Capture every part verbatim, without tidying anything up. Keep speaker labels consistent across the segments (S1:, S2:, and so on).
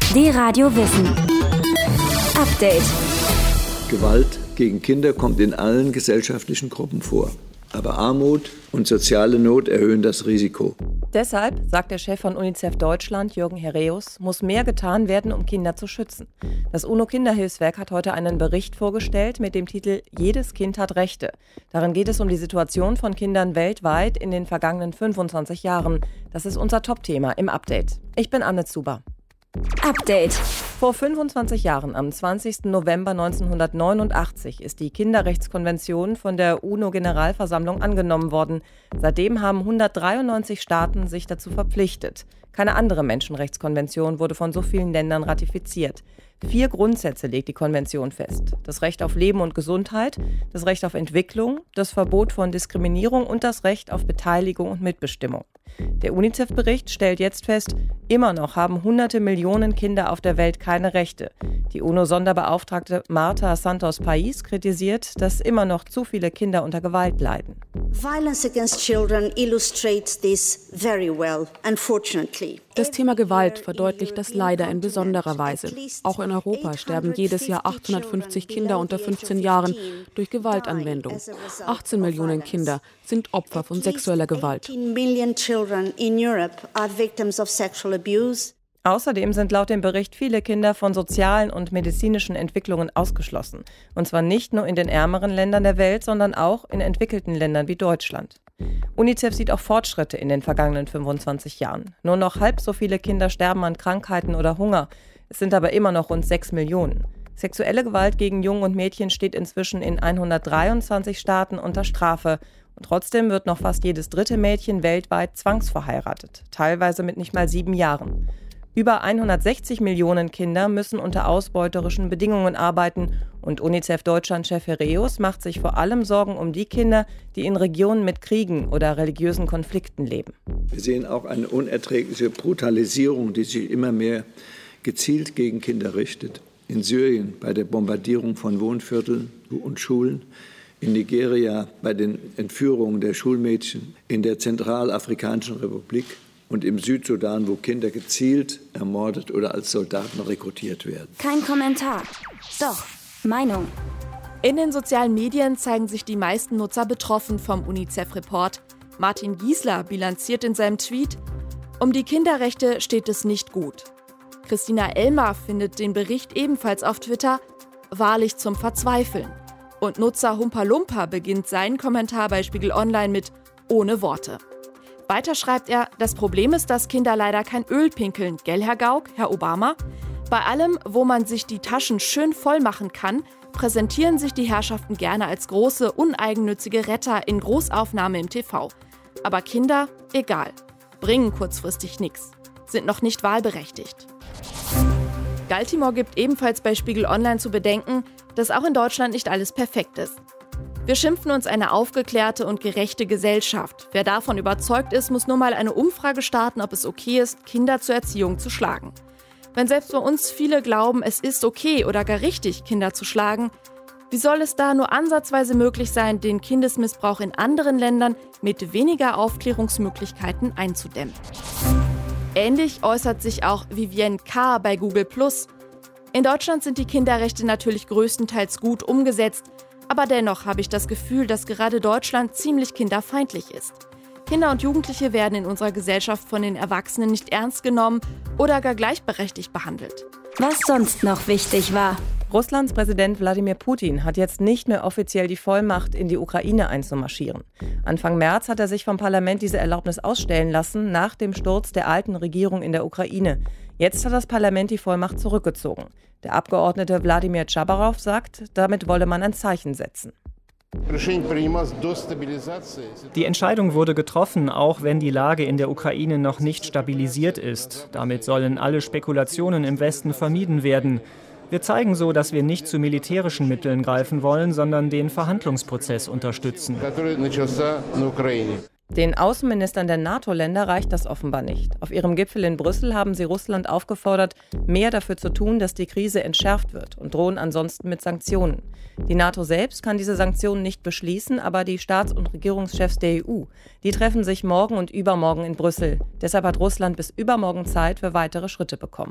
S1: D-Radio Wissen. Update.
S2: Gewalt gegen Kinder kommt in allen gesellschaftlichen Gruppen vor. Aber Armut und soziale Not erhöhen das Risiko.
S3: Deshalb, sagt der Chef von UNICEF Deutschland, Jürgen Herreus, muss mehr getan werden, um Kinder zu schützen. Das UNO-Kinderhilfswerk hat heute einen Bericht vorgestellt mit dem Titel »Jedes Kind hat Rechte«. Darin geht es um die Situation von Kindern weltweit in den vergangenen fünfundzwanzig Jahren. Das ist unser Top-Thema im Update. Ich bin Anne Zuber.
S1: Update.
S3: Vor fünfundzwanzig Jahren, am zwanzigsten November neunzehnhundertneunundachtzig, ist die Kinderrechtskonvention von der UNO-Generalversammlung angenommen worden. Seitdem haben hundertdreiundneunzig Staaten sich dazu verpflichtet. Keine andere Menschenrechtskonvention wurde von so vielen Ländern ratifiziert. Vier Grundsätze legt die Konvention fest: Das Recht auf Leben und Gesundheit, das Recht auf Entwicklung, das Verbot von Diskriminierung und das Recht auf Beteiligung und Mitbestimmung. Der UNICEF-Bericht stellt jetzt fest, immer noch haben hunderte Millionen Kinder auf der Welt keine Rechte. Die UNO-Sonderbeauftragte Marta Santos Pais kritisiert, dass immer noch zu viele Kinder unter Gewalt leiden.
S4: Violence against children illustrates this very well, unfortunately.
S5: Das Thema Gewalt verdeutlicht das leider in besonderer Weise. Auch in Europa sterben jedes Jahr achthundertfünfzig Kinder unter fünfzehn Jahren durch Gewaltanwendung. achtzehn Millionen Kinder sind Opfer von sexueller Gewalt.
S3: Außerdem sind laut dem Bericht viele Kinder von sozialen und medizinischen Entwicklungen ausgeschlossen. Und zwar nicht nur in den ärmeren Ländern der Welt, sondern auch in entwickelten Ländern wie Deutschland. UNICEF sieht auch Fortschritte in den vergangenen fünfundzwanzig Jahren. Nur noch halb so viele Kinder sterben an Krankheiten oder Hunger. Es sind aber immer noch rund sechs Millionen. Sexuelle Gewalt gegen Jungen und Mädchen steht inzwischen in hundertdreiundzwanzig Staaten unter Strafe. Und trotzdem wird noch fast jedes dritte Mädchen weltweit zwangsverheiratet, teilweise mit nicht mal sieben Jahren. Über hundertsechzig Millionen Kinder müssen unter ausbeuterischen Bedingungen arbeiten und UNICEF Deutschland-Chef Herreus macht sich vor allem Sorgen um die Kinder, die in Regionen mit Kriegen oder religiösen Konflikten leben.
S2: Wir sehen auch eine unerträgliche Brutalisierung, die sich immer mehr gezielt gegen Kinder richtet. In Syrien bei der Bombardierung von Wohnvierteln und Schulen, in Nigeria bei den Entführungen der Schulmädchen, in der Zentralafrikanischen Republik und im Südsudan, wo Kinder gezielt ermordet oder als Soldaten rekrutiert werden.
S1: Kein Kommentar. Doch, Meinung.
S5: In den sozialen Medien zeigen sich die meisten Nutzer betroffen vom UNICEF-Report. Martin Giesler bilanziert in seinem Tweet: Um die Kinderrechte steht es nicht gut. Christina Elmer findet den Bericht ebenfalls auf Twitter wahrlich zum Verzweifeln. Und Nutzer Humpa Lumpa beginnt seinen Kommentar bei Spiegel Online mit ohne Worte. Weiter schreibt er, das Problem ist, dass Kinder leider kein Öl pinkeln, gell, Herr Gauck, Herr Obama? Bei allem, wo man sich die Taschen schön voll machen kann, präsentieren sich die Herrschaften gerne als große, uneigennützige Retter in Großaufnahme im T V. Aber Kinder, egal, bringen kurzfristig nichts, sind noch nicht wahlberechtigt. Galtimore gibt ebenfalls bei Spiegel Online zu bedenken, dass auch in Deutschland nicht alles perfekt ist. Wir schimpfen uns eine aufgeklärte und gerechte Gesellschaft. Wer davon überzeugt ist, muss nur mal eine Umfrage starten, ob es okay ist, Kinder zur Erziehung zu schlagen. Wenn selbst bei uns viele glauben, es ist okay oder gar richtig, Kinder zu schlagen, wie soll es da nur ansatzweise möglich sein, den Kindesmissbrauch in anderen Ländern mit weniger Aufklärungsmöglichkeiten einzudämmen? Ähnlich äußert sich auch Vivienne K. bei Google plus. In Deutschland sind die Kinderrechte natürlich größtenteils gut umgesetzt, aber dennoch habe ich das Gefühl, dass gerade Deutschland ziemlich kinderfeindlich ist. Kinder und Jugendliche werden in unserer Gesellschaft von den Erwachsenen nicht ernst genommen oder gar gleichberechtigt behandelt.
S1: Was sonst noch wichtig war.
S3: Russlands Präsident Wladimir Putin hat jetzt nicht mehr offiziell die Vollmacht, in die Ukraine einzumarschieren. Anfang März hat er sich vom Parlament diese Erlaubnis ausstellen lassen, nach dem Sturz der alten Regierung in der Ukraine. Jetzt hat das Parlament die Vollmacht zurückgezogen. Der Abgeordnete Wladimir Tschabarow sagt, damit wolle man ein Zeichen setzen.
S6: Die Entscheidung wurde getroffen, auch wenn die Lage in der Ukraine noch nicht stabilisiert ist. Damit sollen alle Spekulationen im Westen vermieden werden. Wir zeigen so, dass wir nicht zu militärischen Mitteln greifen wollen, sondern den Verhandlungsprozess unterstützen.
S3: Den Außenministern der NATO-Länder reicht das offenbar nicht. Auf ihrem Gipfel in Brüssel haben sie Russland aufgefordert, mehr dafür zu tun, dass die Krise entschärft wird und drohen ansonsten mit Sanktionen. Die NATO selbst kann diese Sanktionen nicht beschließen, aber die Staats- und Regierungschefs der E U, die treffen sich morgen und übermorgen in Brüssel. Deshalb hat Russland bis übermorgen Zeit für weitere Schritte bekommen.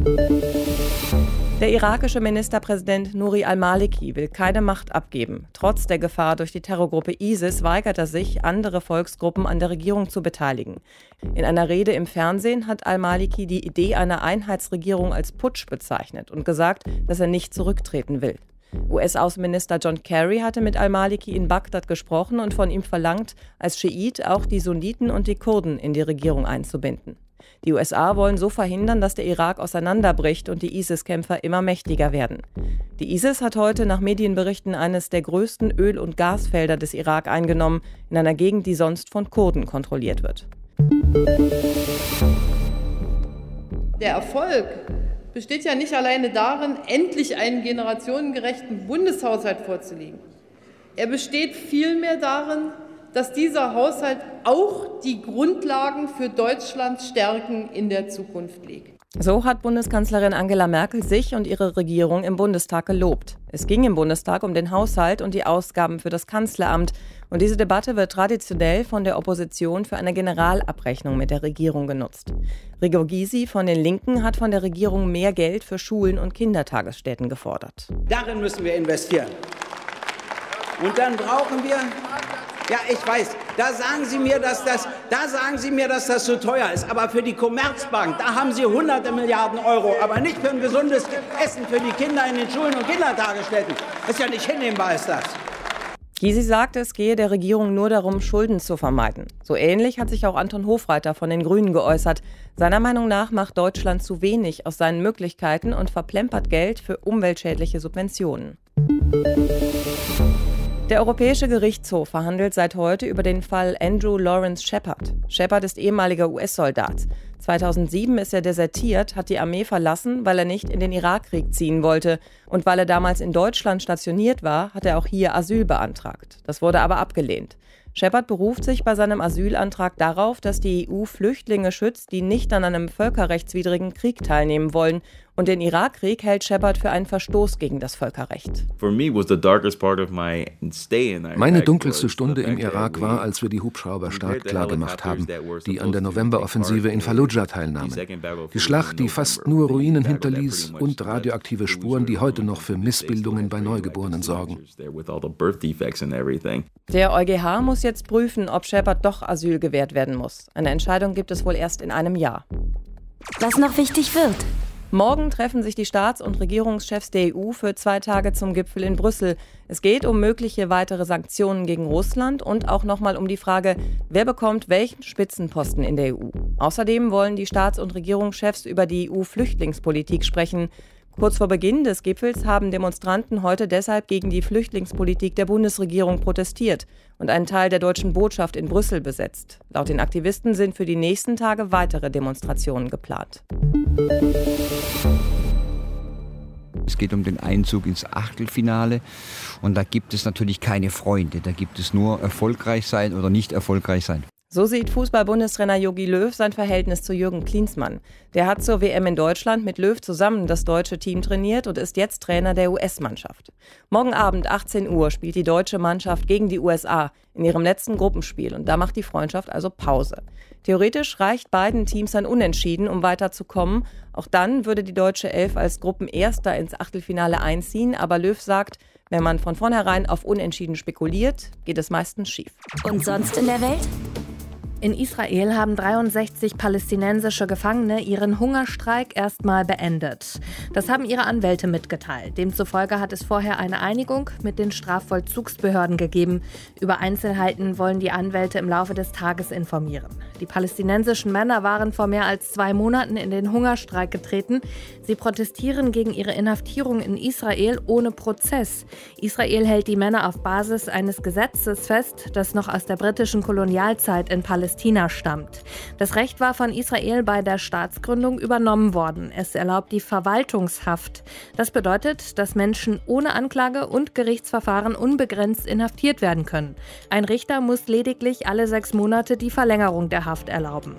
S3: Der irakische Ministerpräsident Nouri al-Maliki will keine Macht abgeben. Trotz der Gefahr durch die Terrorgruppe ISIS weigert er sich, andere Volksgruppen an der Regierung zu beteiligen. In einer Rede im Fernsehen hat al-Maliki die Idee einer Einheitsregierung als Putsch bezeichnet und gesagt, dass er nicht zurücktreten will. U S-Außenminister John Kerry hatte mit al-Maliki in Bagdad gesprochen und von ihm verlangt, als Schiit auch die Sunniten und die Kurden in die Regierung einzubinden. Die U S A wollen so verhindern, dass der Irak auseinanderbricht und die ISIS-Kämpfer immer mächtiger werden. Die ISIS hat heute nach Medienberichten eines der größten Öl- und Gasfelder des Irak eingenommen, in einer Gegend, die sonst von Kurden kontrolliert wird.
S7: Der Erfolg besteht ja nicht alleine darin, endlich einen generationengerechten Bundeshaushalt vorzulegen. Er besteht vielmehr darin, dass dieser Haushalt auch die Grundlagen für Deutschlands Stärken in der Zukunft legt.
S3: So hat Bundeskanzlerin Angela Merkel sich und ihre Regierung im Bundestag gelobt. Es ging im Bundestag um den Haushalt und die Ausgaben für das Kanzleramt. Und diese Debatte wird traditionell von der Opposition für eine Generalabrechnung mit der Regierung genutzt. Gregor Gysi von den Linken hat von der Regierung mehr Geld für Schulen und Kindertagesstätten gefordert.
S8: Darin müssen wir investieren. Und dann brauchen wir... Ja, ich weiß, da sagen Sie mir, dass das, da sagen Sie mir, dass das zu teuer ist. Aber für die Commerzbank, da haben Sie hunderte Milliarden Euro. Aber nicht für ein gesundes Essen für die Kinder in den Schulen und Kindertagesstätten. Das ist ja nicht hinnehmbar, ist das.
S3: Gysi sagte, es gehe der Regierung nur darum, Schulden zu vermeiden. So ähnlich hat sich auch Anton Hofreiter von den Grünen geäußert. Seiner Meinung nach macht Deutschland zu wenig aus seinen Möglichkeiten und verplempert Geld für umweltschädliche Subventionen. Der Europäische Gerichtshof verhandelt seit heute über den Fall Andrew Lawrence Shepard. Shepard ist ehemaliger U S-Soldat. zweitausendsieben ist er desertiert, hat die Armee verlassen, weil er nicht in den Irakkrieg ziehen wollte. Und weil er damals in Deutschland stationiert war, hat er auch hier Asyl beantragt. Das wurde aber abgelehnt. Shepard beruft sich bei seinem Asylantrag darauf, dass die E U Flüchtlinge schützt, die nicht an einem völkerrechtswidrigen Krieg teilnehmen wollen. Und den Irakkrieg hält Shepard für einen Verstoß gegen das Völkerrecht.
S9: Meine dunkelste Stunde im Irak war, als wir die Hubschrauber stark klargemacht haben, die an der Novemberoffensive in Fallujah teilnahmen. Die Schlacht, die fast nur Ruinen hinterließ und radioaktive Spuren, die heute noch für Missbildungen bei Neugeborenen sorgen.
S3: Der EuGH muss jetzt prüfen, ob Shepard doch Asyl gewährt werden muss. Eine Entscheidung gibt es wohl erst in einem Jahr.
S1: Was noch wichtig wird.
S3: Morgen treffen sich die Staats- und Regierungschefs der E U für zwei Tage zum Gipfel in Brüssel. Es geht um mögliche weitere Sanktionen gegen Russland und auch nochmal um die Frage, wer bekommt welchen Spitzenposten in der E U. Außerdem wollen die Staats- und Regierungschefs über die E U-Flüchtlingspolitik sprechen. Kurz vor Beginn des Gipfels haben Demonstranten heute deshalb gegen die Flüchtlingspolitik der Bundesregierung protestiert und einen Teil der deutschen Botschaft in Brüssel besetzt. Laut den Aktivisten sind für die nächsten Tage weitere Demonstrationen geplant.
S10: Es geht um den Einzug ins Achtelfinale und da gibt es natürlich keine Freunde, da gibt es nur erfolgreich sein oder nicht erfolgreich sein.
S3: So sieht Fußball-Bundestrainer Jogi Löw sein Verhältnis zu Jürgen Klinsmann. Der hat zur W M in Deutschland mit Löw zusammen das deutsche Team trainiert und ist jetzt Trainer der U S-Mannschaft. Morgen Abend achtzehn Uhr spielt die deutsche Mannschaft gegen die U S A in ihrem letzten Gruppenspiel und da macht die Freundschaft also Pause. Theoretisch reicht beiden Teams ein Unentschieden, um weiterzukommen. Auch dann würde die deutsche Elf als Gruppenerster ins Achtelfinale einziehen, aber Löw sagt, wenn man von vornherein auf Unentschieden spekuliert, geht es meistens schief.
S1: Und sonst in der Welt?
S11: In Israel haben dreiundsechzig palästinensische Gefangene ihren Hungerstreik erstmal beendet. Das haben ihre Anwälte mitgeteilt. Demzufolge hat es vorher eine Einigung mit den Strafvollzugsbehörden gegeben. Über Einzelheiten wollen die Anwälte im Laufe des Tages informieren. Die palästinensischen Männer waren vor mehr als zwei Monaten in den Hungerstreik getreten. Sie protestieren gegen ihre Inhaftierung in Israel ohne Prozess. Israel hält die Männer auf Basis eines Gesetzes fest, das noch aus der britischen Kolonialzeit in Palästina Palästina stammt. Das Recht war von Israel bei der Staatsgründung übernommen worden. Es erlaubt die Verwaltungshaft. Das bedeutet, dass Menschen ohne Anklage und Gerichtsverfahren unbegrenzt inhaftiert werden können. Ein Richter muss lediglich alle sechs Monate die Verlängerung der Haft erlauben.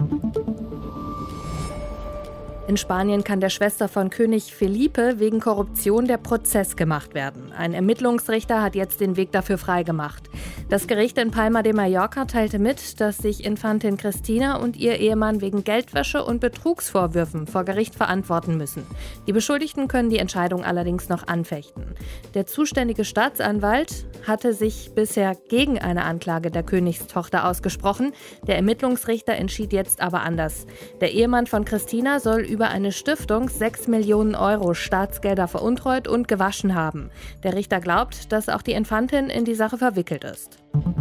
S11: In Spanien kann der Schwester von König Felipe wegen Korruption der Prozess gemacht werden. Ein Ermittlungsrichter hat jetzt den Weg dafür freigemacht. Das Gericht in Palma de Mallorca teilte mit, dass sich Infantin Cristina und ihr Ehemann wegen Geldwäsche und Betrugsvorwürfen vor Gericht verantworten müssen. Die Beschuldigten können die Entscheidung allerdings noch anfechten. Der zuständige Staatsanwalt hatte sich bisher gegen eine Anklage der Königstochter ausgesprochen. Der Ermittlungsrichter entschied jetzt aber anders. Der Ehemann von Cristina soll über eine Stiftung sechs Millionen Euro Staatsgelder veruntreut und gewaschen haben. Der Richter glaubt, dass auch die Infantin in die Sache verwickelt ist.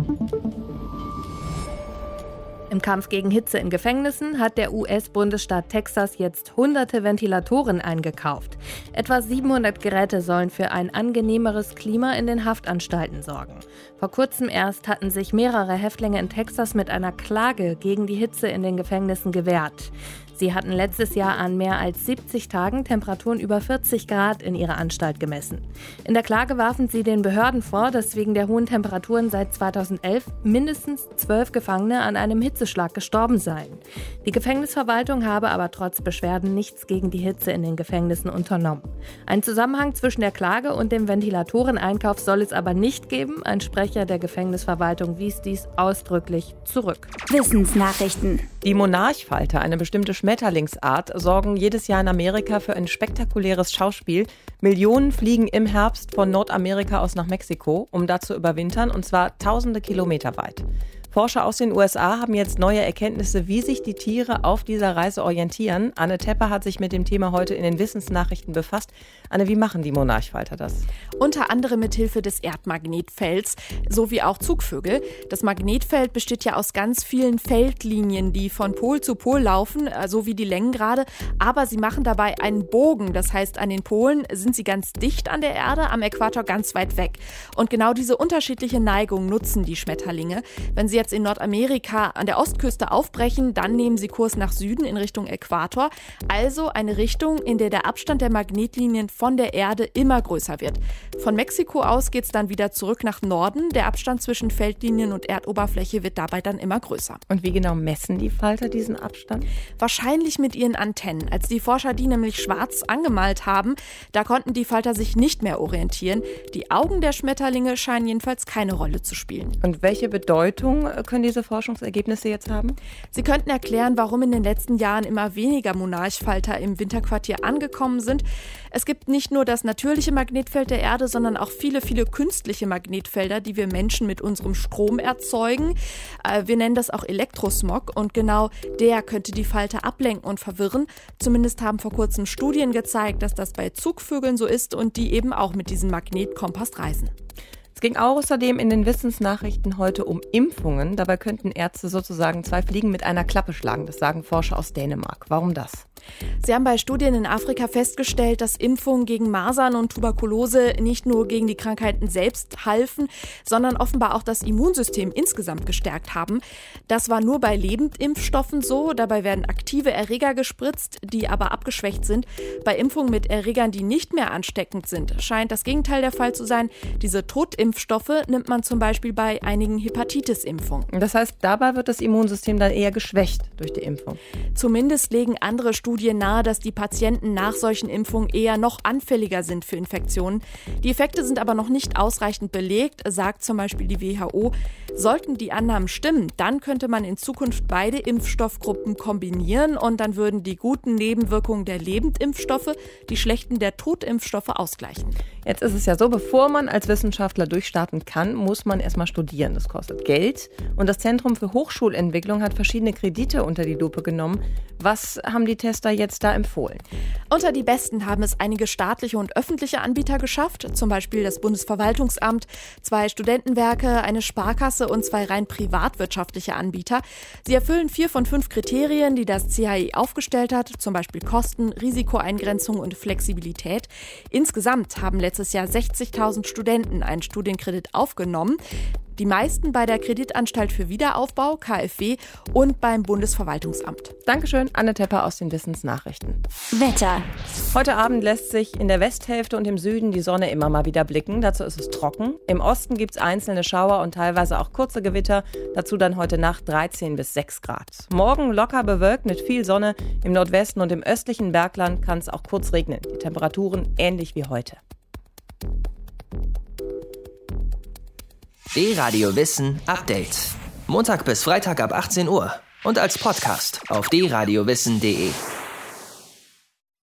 S11: Im Kampf gegen Hitze in Gefängnissen hat der U S-Bundesstaat Texas jetzt hunderte Ventilatoren eingekauft. Etwa siebenhundert Geräte sollen für ein angenehmeres Klima in den Haftanstalten sorgen. Vor kurzem erst hatten sich mehrere Häftlinge in Texas mit einer Klage gegen die Hitze in den Gefängnissen gewehrt. Sie hatten letztes Jahr an mehr als siebzig Tagen Temperaturen über vierzig Grad in ihrer Anstalt gemessen. In der Klage warfen sie den Behörden vor, dass wegen der hohen Temperaturen seit zweitausendelf mindestens zwölf Gefangene an einem Hitzeschlag gestorben seien. Die Gefängnisverwaltung habe aber trotz Beschwerden nichts gegen die Hitze in den Gefängnissen unternommen. Einen Zusammenhang zwischen der Klage und dem Ventilatoreneinkauf soll es aber nicht geben. Ein Sprecher der Gefängnisverwaltung wies dies ausdrücklich zurück.
S1: Wissensnachrichten.
S3: Die Monarchfalter, eine bestimmte Schmetterlingsart, sorgen jedes Jahr in Amerika für ein spektakuläres Schauspiel. Millionen fliegen im Herbst von Nordamerika aus nach Mexiko, um da zu überwintern, und zwar tausende Kilometer weit. Forscher aus den U S A haben jetzt neue Erkenntnisse, wie sich die Tiere auf dieser Reise orientieren. Anne Tepper hat sich mit dem Thema heute in den Wissensnachrichten befasst. Anne, wie machen die Monarchfalter das?
S5: Unter anderem mit Hilfe des Erdmagnetfelds, sowie auch Zugvögel. Das Magnetfeld besteht ja aus ganz vielen Feldlinien, die von Pol zu Pol laufen, so wie die Längengrade. Aber sie machen dabei einen Bogen. Das heißt, an den Polen sind sie ganz dicht an der Erde, am Äquator ganz weit weg. Und genau diese unterschiedliche Neigung nutzen die Schmetterlinge. Wenn sie jetzt in Nordamerika an der Ostküste aufbrechen, dann nehmen sie Kurs nach Süden in Richtung Äquator. Also eine Richtung, in der der Abstand der Magnetlinien von der Erde immer größer wird. Von Mexiko aus geht es dann wieder zurück nach Norden. Der Abstand zwischen Feldlinien und Erdoberfläche wird dabei dann immer größer.
S3: Und wie genau messen die Falter diesen Abstand?
S5: Wahrscheinlich mit ihren Antennen. Als die Forscher die nämlich schwarz angemalt haben, da konnten die Falter sich nicht mehr orientieren. Die Augen der Schmetterlinge scheinen jedenfalls keine Rolle zu spielen.
S3: Und welche Bedeutung können diese Forschungsergebnisse jetzt haben?
S5: Sie könnten erklären, warum in den letzten Jahren immer weniger Monarchfalter im Winterquartier angekommen sind. Es gibt nicht nur das natürliche Magnetfeld der Erde, sondern auch viele, viele künstliche Magnetfelder, die wir Menschen mit unserem Strom erzeugen. Wir nennen das auch Elektrosmog und genau der könnte die Falter ablenken und verwirren. Zumindest haben vor kurzem Studien gezeigt, dass das bei Zugvögeln so ist und die eben auch mit diesem Magnetkompass reisen.
S3: Es ging außerdem in den Wissensnachrichten heute um Impfungen. Dabei könnten Ärzte sozusagen zwei Fliegen mit einer Klappe schlagen. Das sagen Forscher aus Dänemark. Warum das?
S5: Sie haben bei Studien in Afrika festgestellt, dass Impfungen gegen Masern und Tuberkulose nicht nur gegen die Krankheiten selbst halfen, sondern offenbar auch das Immunsystem insgesamt gestärkt haben. Das war nur bei Lebendimpfstoffen so. Dabei werden aktive Erreger gespritzt, die aber abgeschwächt sind. Bei Impfungen mit Erregern, die nicht mehr ansteckend sind, scheint das Gegenteil der Fall zu sein. Diese Totimpfstoffe nimmt man zum Beispiel bei einigen Hepatitis-Impfungen.
S3: Das heißt, dabei wird das Immunsystem dann eher geschwächt durch die Impfung?
S5: Zumindest legen andere Studien Studien nahe, dass die Patienten nach solchen Impfungen eher noch anfälliger sind für Infektionen. Die Effekte sind aber noch nicht ausreichend belegt, sagt zum Beispiel die W H O. Sollten die Annahmen stimmen, dann könnte man in Zukunft beide Impfstoffgruppen kombinieren und dann würden die guten Nebenwirkungen der Lebendimpfstoffe die schlechten der Totimpfstoffe ausgleichen.
S3: Jetzt ist es ja so, bevor man als Wissenschaftler durchstarten kann, muss man erstmal studieren. Das kostet Geld. Und das Zentrum für Hochschulentwicklung hat verschiedene Kredite unter die Lupe genommen. Was haben die Tester jetzt da empfohlen?
S5: Unter die besten haben es einige staatliche und öffentliche Anbieter geschafft, zum Beispiel das Bundesverwaltungsamt, zwei Studentenwerke, eine Sparkasse und zwei rein privatwirtschaftliche Anbieter. Sie erfüllen vier von fünf Kriterien, die das C H I aufgestellt hat, zum Beispiel Kosten, Risikoeingrenzung und Flexibilität. Insgesamt haben letztes Jahr sechzigtausend Studenten einen Studienkredit aufgenommen. Die meisten bei der Kreditanstalt für Wiederaufbau, K f W, und beim Bundesverwaltungsamt.
S3: Dankeschön, Anne Tepper aus den Wissensnachrichten.
S1: Wetter.
S3: Heute Abend lässt sich in der Westhälfte und im Süden die Sonne immer mal wieder blicken. Dazu ist es trocken. Im Osten gibt es einzelne Schauer und teilweise auch kurze Gewitter. Dazu dann heute Nacht dreizehn bis sechs Grad. Morgen locker bewölkt mit viel Sonne. Im Nordwesten und im östlichen Bergland kann es auch kurz regnen. Die Temperaturen ähnlich wie heute.
S12: D-Radio Wissen Update. Montag bis Freitag ab achtzehn Uhr und als Podcast auf d radio wissen punkt de.